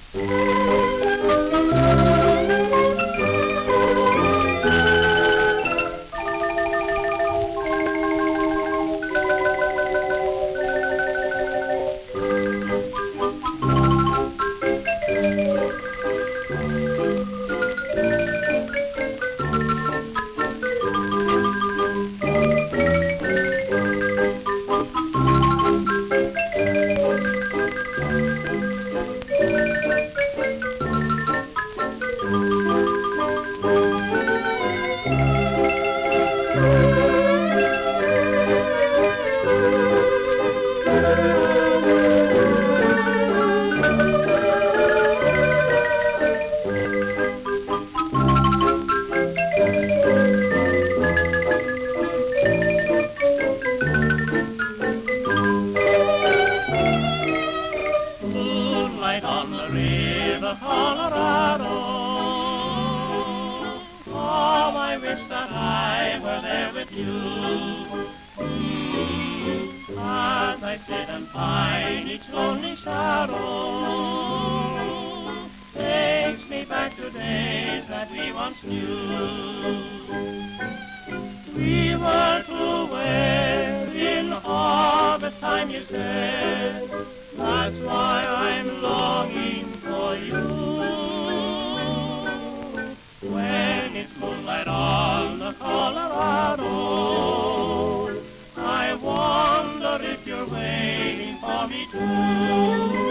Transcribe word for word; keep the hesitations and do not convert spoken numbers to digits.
Moonlight on the river Colorado. Oh, I wish that I were there with you. Mm, as I sit and pine each lonely shadow takes me back to days that we once knew. We were to wed in harvest time, you said. That's why I'm longing for you. When it's moonlight on the Colorado, I wonder if you're waiting for me too.